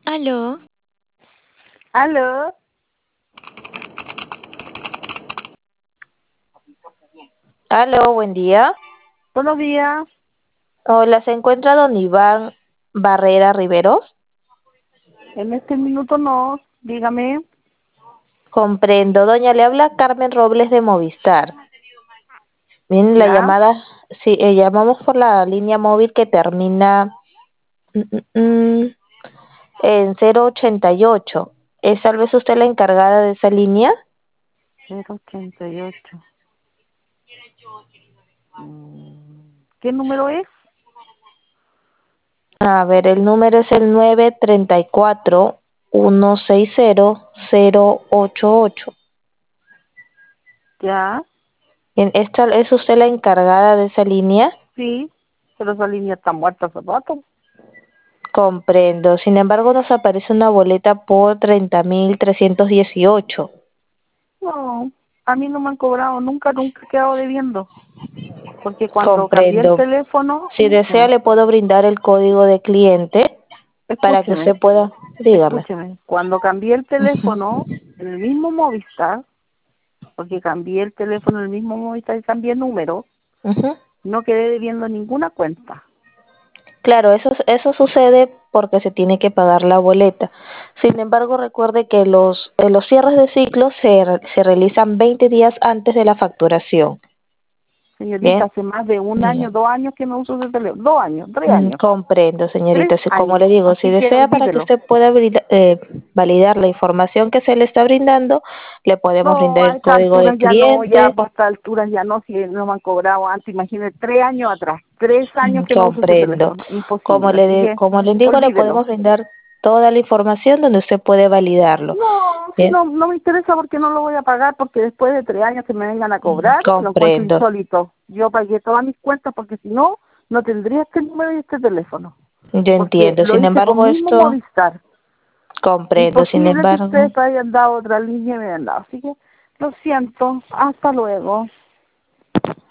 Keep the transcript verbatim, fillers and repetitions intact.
Aló, Aló, Aló, buen día. buenos días. Hola, ¿se encuentra don Iván Barrera Riveros? En este minuto no, dígame. Comprendo. Doña, le habla Carmen Robles de Movistar. Bien, la ¿Ya? llamada, sí, eh, llamamos por la línea móvil que termina mm, mm, mm, en cero ochenta y ocho. ¿Es tal vez usted la encargada de esa línea? cero ochenta y ocho. Mm, ¿Qué número es? A ver, el número es el nueve treinta y cuatro uno seis cero cero ocho ocho. Ya, Bien, ¿esta es usted la encargada de esa línea? sí, pero esa línea está muerta hace rato. Comprendo. Sin embargo, nos aparece una boleta por treinta mil trescientos dieciocho. No, a mí no me han cobrado, nunca, nunca he quedado debiendo. Porque cuando cambié el Comprendo. teléfono, Si desea, ya, le puedo brindar el código de cliente para que escúcheme, usted pueda. Dígame. escúcheme, cuando cambié el Ujú, teléfono, en el mismo Movistar, porque cambié el teléfono en el mismo Movistar y cambié el número, ujú. no quedé debiendo ninguna cuenta. Claro, eso, eso sucede porque se tiene que pagar la boleta. Sin embargo, recuerde que los, eh, los cierres de ciclo se, re- se realizan veinte días antes de la facturación. Señorita, Bien, hace más de un año, dígame. dos años que no uso ese teléfono. Dos años, tres Mm, años. comprendo, Tres señorita. Sí, como años. le digo, si Así que desea para que olvídelo. usted pueda brinda- eh, validar la información que se le está brindando, le podemos No, brindar a el estas código de alturas ya no, ya cliente. a estas alturas ya no, si no me han cobrado antes, imagínate, tres años atrás. Tres Mm, años que no uso ese comprendo. teléfono. Como Imposible. le, Así de- que como le indico, le olvídelo. podemos brindar toda la información donde usted puede validarlo. No, si Bien, no, no me interesa porque no lo voy a pagar, porque después de tres años que me vengan a mm, cobrar, lo encuentro comprendo. insólito. Yo pagué todas mis cuentas porque si no, no tendría este número y este teléfono. Yo Porque entiendo. lo Sin hice con embargo, mismo esto Movistar. comprendo. Sin Imposible que embargo, ustedes me hayan dado otra línea y me hayan dado. Así que lo siento. Hasta luego.